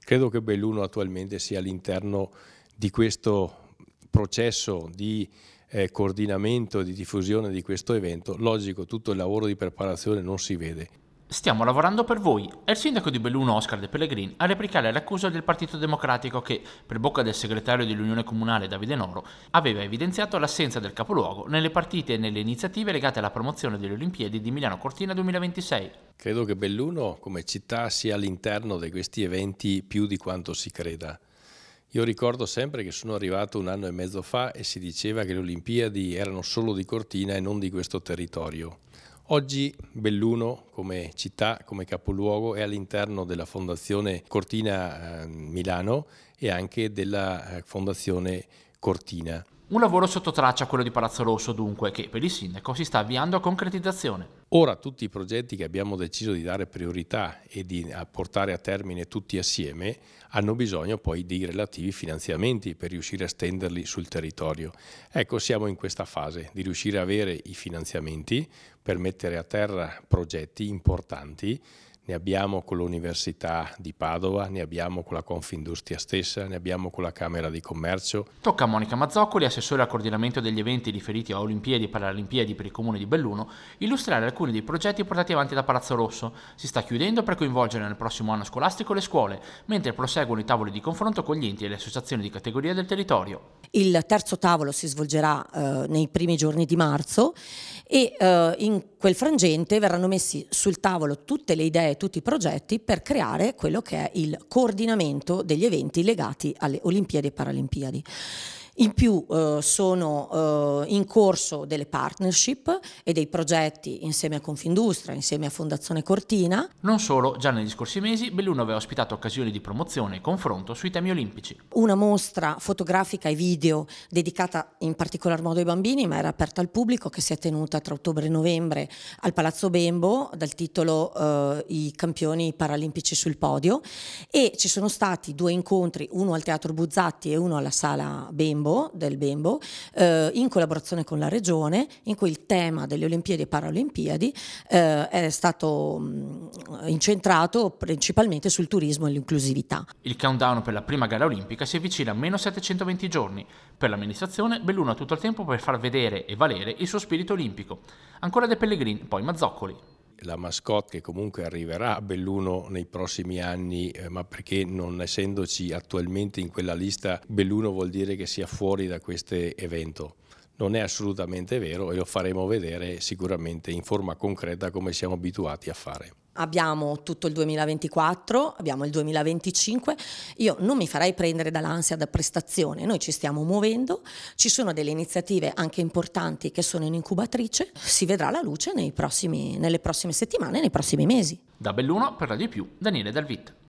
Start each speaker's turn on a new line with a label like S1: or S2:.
S1: Credo che Belluno attualmente sia all'interno di questo processo di coordinamento e di diffusione di questo evento. Logico, tutto il lavoro di preparazione non si vede.
S2: Stiamo lavorando per voi. È il sindaco di Belluno Oscar De Pellegrin a replicare l'accusa del Partito Democratico che, per bocca del segretario dell'Unione Comunale Davide Noro, aveva evidenziato l'assenza del capoluogo nelle partite e nelle iniziative legate alla promozione delle Olimpiadi di Milano Cortina 2026.
S1: Credo che Belluno come città sia all'interno di questi eventi più di quanto si creda. Io ricordo sempre che sono arrivato 1 anno e mezzo fa e si diceva che le Olimpiadi erano solo di Cortina e non di questo territorio. Oggi Belluno come città, come capoluogo, è all'interno della Fondazione Cortina Milano e anche della Fondazione Cortina.
S2: Un lavoro sotto traccia quello di Palazzo Rosso, dunque, che per il sindaco si sta avviando a concretizzazione.
S1: Ora tutti i progetti che abbiamo deciso di dare priorità e di portare a termine tutti assieme hanno bisogno poi di relativi finanziamenti per riuscire a stenderli sul territorio. Ecco, siamo in questa fase di riuscire a avere i finanziamenti per mettere a terra progetti importanti. Ne abbiamo con l'Università di Padova, ne abbiamo con la Confindustria stessa, ne abbiamo con la Camera di Commercio.
S2: Tocca a Monica Mazzoccoli, assessore al coordinamento degli eventi riferiti a Olimpiadi e Paralimpiadi per il comune di Belluno, illustrare alcuni dei progetti portati avanti da Palazzo Rosso. Si sta chiudendo per coinvolgere nel prossimo anno scolastico le scuole, mentre proseguono i tavoli di confronto con gli enti e le associazioni di categoria del territorio.
S3: Il terzo tavolo si svolgerà nei primi giorni di marzo e in quel frangente verranno messi sul tavolo tutte le idee, tutti i progetti per creare quello che è il coordinamento degli eventi legati alle Olimpiadi e Paralimpiadi. In più sono in corso delle partnership e dei progetti insieme a Confindustria, insieme a Fondazione Cortina.
S2: Non solo, già negli scorsi mesi Belluno aveva ospitato occasioni di promozione e confronto sui temi olimpici.
S3: Una mostra fotografica e video dedicata in particolar modo ai bambini, ma era aperta al pubblico, che si è tenuta tra ottobre e novembre al Palazzo Bembo dal titolo I campioni paralimpici sul podio, e ci sono stati 2 incontri, uno al Teatro Buzzatti e uno alla Sala Bembo del Bembo, in collaborazione con la Regione, in cui il tema delle Olimpiadi e Paralimpiadi è stato incentrato principalmente sul turismo e l'inclusività.
S2: Il countdown per la prima gara olimpica si avvicina a meno 720 giorni. Per l'amministrazione Belluno ha tutto il tempo per far vedere e valere il suo spirito olimpico. Ancora De Pellegrin, poi Mazzoccoli.
S1: La mascotte che comunque arriverà a Belluno nei prossimi anni, ma perché non essendoci attualmente in quella lista, Belluno vuol dire che sia fuori da questo evento. Non è assolutamente vero e lo faremo vedere sicuramente in forma concreta come siamo abituati a fare.
S3: Abbiamo tutto il 2024, abbiamo il 2025, io non mi farei prendere dall'ansia da prestazione, noi ci stiamo muovendo, ci sono delle iniziative anche importanti che sono in incubatrice, si vedrà la luce nelle prossime settimane, nei prossimi mesi.
S2: Da Belluno per Radio Più, Daniele Dalvit.